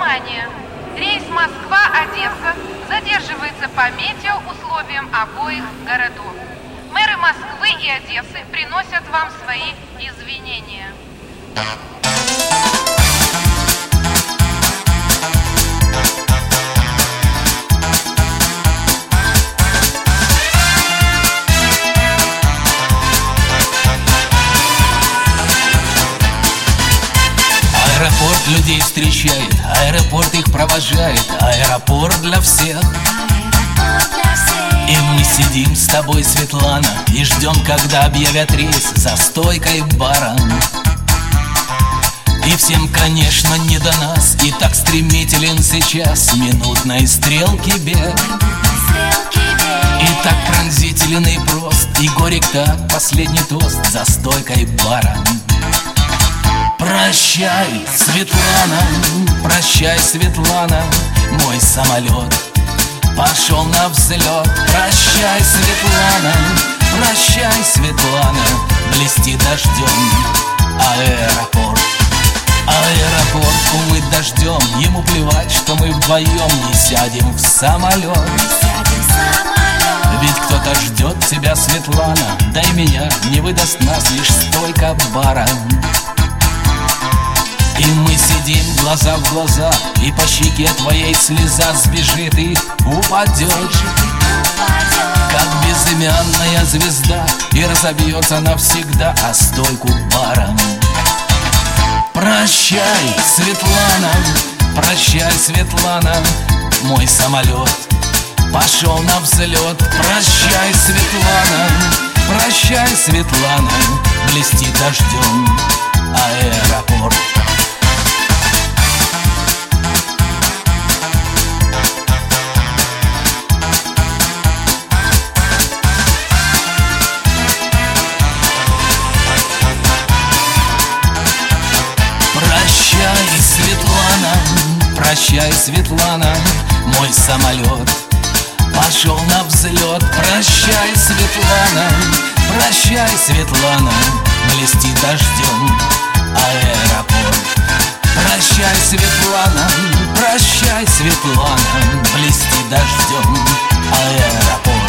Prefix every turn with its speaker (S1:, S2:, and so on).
S1: Внимание! Рейс Москва-Одесса задерживается по метеоусловиям обоих городов. Мэры Москвы и Одессы приносят вам свои извинения.
S2: Аэропорт людей встречает, аэропорт их провожает, аэропорт для всех. И мы сидим с тобой, Светлана, и ждем, когда объявят рейс за стойкой бара. И всем, конечно, не до нас, и так стремителен сейчас минутной стрелки бег. И так пронзителен и прост, и горек так последний тост за стойкой бара. Прощай, Светлана, прощай, Светлана, мой самолет пошел на взлет. Прощай, Светлана, прощай, Светлана, блестит дождем аэропорт. Аэропорт умыт дождем, ему плевать, что мы вдвоем не сядем в самолет. Ведь кто-то ждет тебя, Светлана, да и меня не выдаст нас лишь стойка бара. И мы сидим глаза в глаза, и по щеке твоей слеза сбежит и упадет, как безымянная звезда, и разобьется навсегда о стойку бара. Прощай, Светлана, прощай, Светлана, мой самолет пошел на взлет. Прощай, Светлана, прощай, Светлана, блестит дождем аэропорт. Прощай, Светлана, прощай, Светлана, мой самолет пошел на взлет. Прощай, Светлана, прощай, Светлана, блестит дождем аэропорт. Прощай, Светлана, прощай, Светлана, блестит дождем аэропорт.